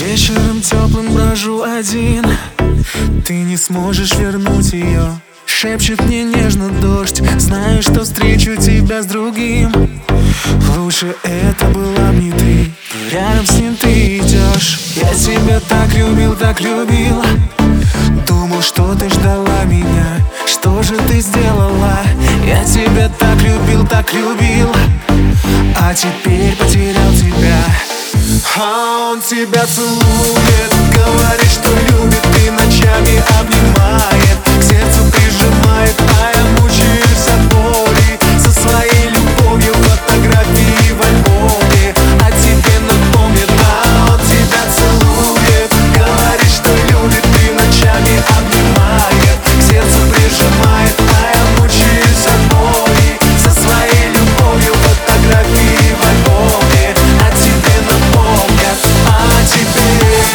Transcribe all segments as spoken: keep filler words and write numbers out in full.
Вечером теплым брожу один, ты не сможешь вернуть ее. Шепчет мне нежно дождь, знаю, что встречу тебя с другим. Лучше это была б не ты, но рядом с ним ты идешь. Я тебя так любил, так любил, думал, что ты ждала меня. Что же ты сделала? Я тебя так любил, так любил, а теперь потерял тебя. А он тебя целует, говорит, что любит, и ночами обнимает, к сердцу прижимает, а я мучаюсь от боли. Со своей любовью фотографии в альбоме о тебе напомнит. А он тебя целует, говорит, что любит, и ночами обнимает, к сердцу прижимает, а я мучаюсь от боли. Со своей любовью фотографии в альбоме о тебе напомнят, о тебе.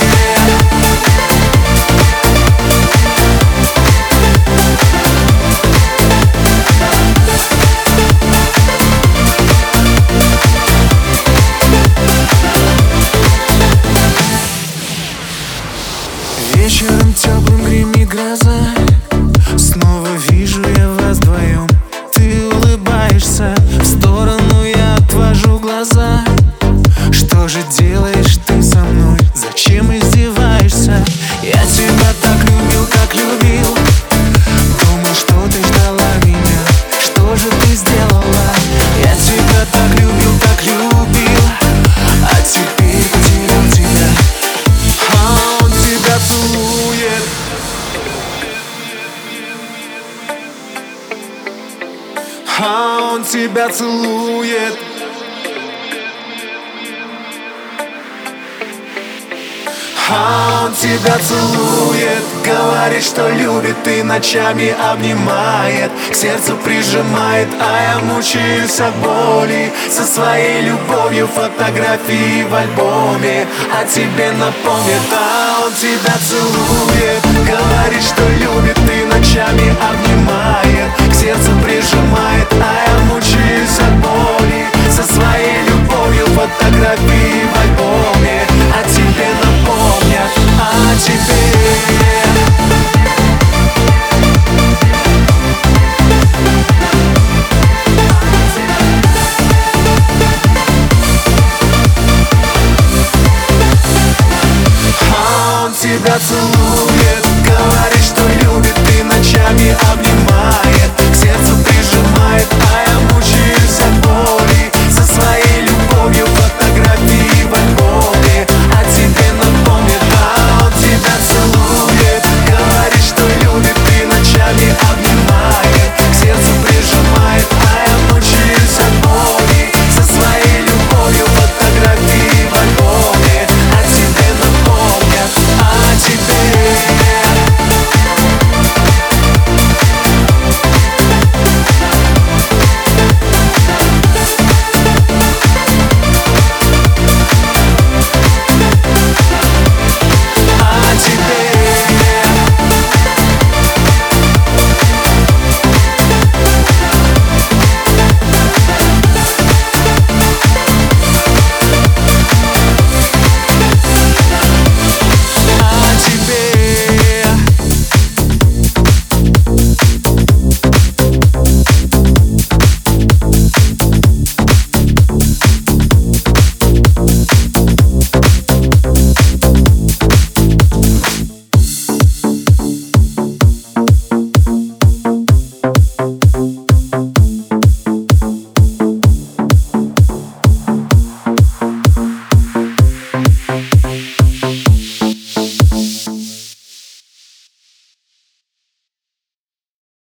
Вечером теплым гремит гроза, снова вижу я вас вдвоем. Ты улыбаешься, в сторону я отвожу глаза. Что же делаешь ты со мной? Зачем издеваешься? Я тебя так любил, так любил, думал, что ты ждала меня. Что же ты сделала? Я тебя так любил, так любил, а теперь потерял тебя. А он тебя целует, а он тебя целует, а он тебя целует, говорит, что любит, и ночами обнимает, к сердцу прижимает, а я мучаюсь от боли. Со своей любовью фотографии в альбоме о тебе напомнит. А он тебя целует, говорит, что любит, и ночами обнимает, к сердцу прижимает, а я мучаюсь от боли. Со своей любовью фотографии в альбоме о тебе напомнят, о тебе. Тебя целует, говорит, что любит, и ночами обнимает, к сердцу прижимает, а